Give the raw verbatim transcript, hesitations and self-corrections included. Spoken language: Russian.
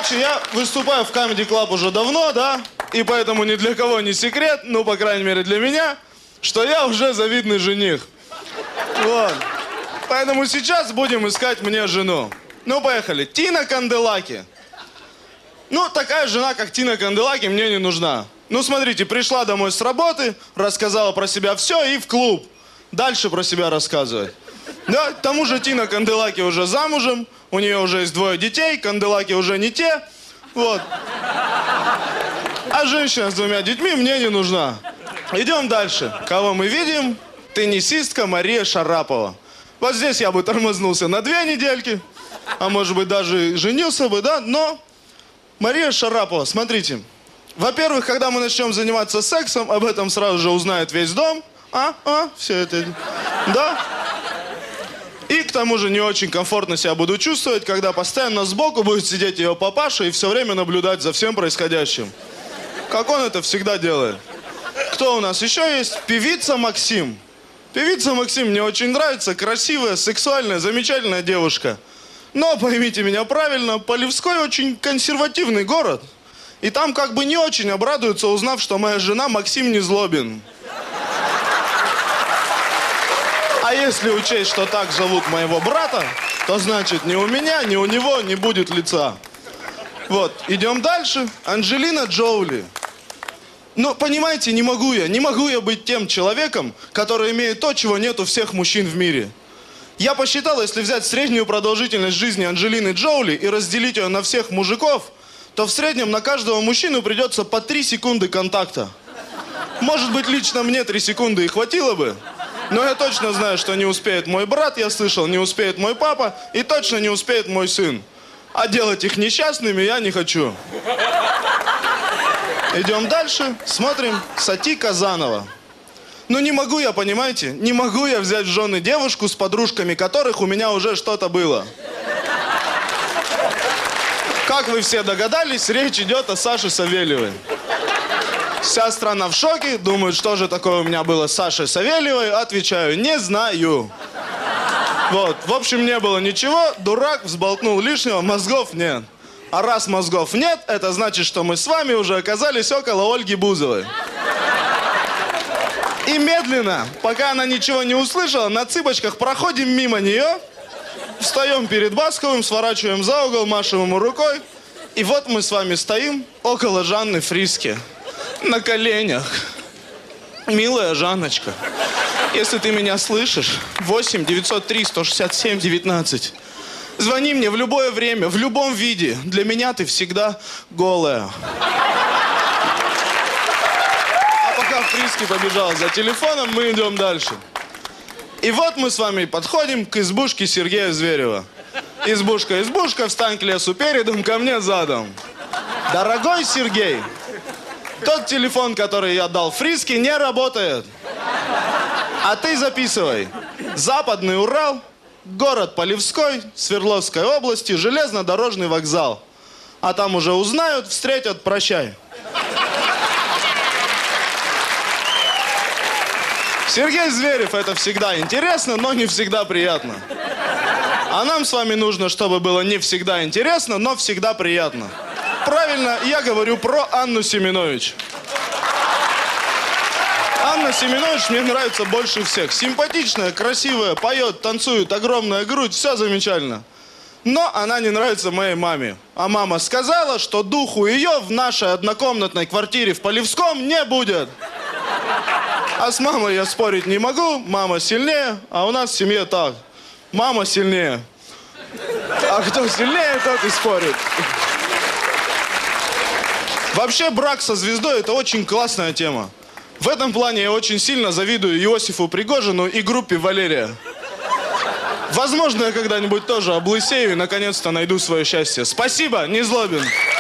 Короче, я выступаю в Comedy Club уже давно, да? И поэтому ни для кого не секрет, ну, по крайней мере, для меня, что я уже завидный жених. Вот. Поэтому сейчас будем искать мне жену. Ну, поехали. Тина Канделаки. Ну, такая жена, как Тина Канделаки, мне не нужна. Ну, смотрите, пришла домой с работы, рассказала про себя все и в клуб. Дальше про себя рассказывает. Да, к тому же Тина Канделаки уже замужем, у нее уже есть двое детей, Канделаки уже не те. Вот. А женщина с двумя детьми мне не нужна. Идем дальше. Кого мы видим? Теннисистка Мария Шарапова. Вот здесь я бы тормознулся на две недельки, а может быть даже женился бы, да? Но Мария Шарапова, смотрите. Во-первых, когда мы начнем заниматься сексом, об этом сразу же узнает весь дом. А, а, все это, да? И к тому же не очень комфортно себя буду чувствовать, когда постоянно сбоку будет сидеть ее папаша и все время наблюдать за всем происходящим. Как он это всегда делает. Кто у нас еще есть? Певица Максим. Певица Максим мне очень нравится, красивая, сексуальная, замечательная девушка. Но, поймите меня правильно, Полевской очень консервативный город. И там как бы не очень обрадуются, узнав, что моя жена Максим Незлобин. А если учесть, что так зовут моего брата, то значит ни у меня, ни у него не будет лица. Вот, идем дальше. Анджелина Джоули. Ну, понимаете, не могу я, не могу я быть тем человеком, который имеет то, чего нет у всех мужчин в мире. Я посчитал, если взять среднюю продолжительность жизни Анджелины Джоули и разделить ее на всех мужиков, то в среднем на каждого мужчину придется по три секунды контакта. Может быть, лично мне три секунды и хватило бы, но я точно знаю, что не успеет мой брат, я слышал, не успеет мой папа и точно не успеет мой сын. А делать их несчастными я не хочу. Идем дальше, смотрим. Сати Казанова. Ну не могу я, понимаете, не могу я взять в жены девушку, с подружками которых у меня уже что-то было. Как вы все догадались, речь идет о Саше Савельевой. Вся страна в шоке, думают, что же такое у меня было с Сашей Савельевой. Отвечаю, не знаю. Вот, в общем, не было ничего, дурак, взболтнул лишнего, мозгов нет. А раз мозгов нет, это значит, что мы с вами уже оказались около Ольги Бузовой. И медленно, пока она ничего не услышала, на цыпочках проходим мимо нее, встаем перед Басковым, сворачиваем за угол, машем ему рукой. И вот мы с вами стоим около Жанны Фриске. На коленях. Милая Жанночка, если ты меня слышишь, восемь девятьсот три сто шестьдесят семь девятнадцать. Звони мне в любое время, в любом виде. Для меня ты всегда голая. А пока Фриски побежал за телефоном, мы идем дальше. И вот мы с вами подходим к избушке Сергея Зверева. Избушка, избушка, встань к лесу передом, ко мне задом. Дорогой Сергей, тот телефон, который я дал Фриске, не работает. А ты записывай. Западный Урал, город Полевской, Свердловской области, железнодорожный вокзал. А там уже узнают, встретят, прощай. Сергей Зверев, это всегда интересно, но не всегда приятно. А нам с вами нужно, чтобы было не всегда интересно, но всегда приятно. Правильно, я говорю про Анну Семенович. Анна Семенович мне нравится больше всех. Симпатичная, красивая, поет, танцует, огромная грудь, все замечательно. Но она не нравится моей маме. А мама сказала, что духу ее в нашей однокомнатной квартире в Полевском не будет. А с мамой я спорить не могу, мама сильнее, а у нас в семье так. Мама сильнее. А кто сильнее, тот и спорит. Вообще брак со звездой – это очень классная тема. В этом плане я очень сильно завидую Иосифу Пригожину и группе Валерия. Возможно, я когда-нибудь тоже облысею и наконец-то найду свое счастье. Спасибо, Незлобин.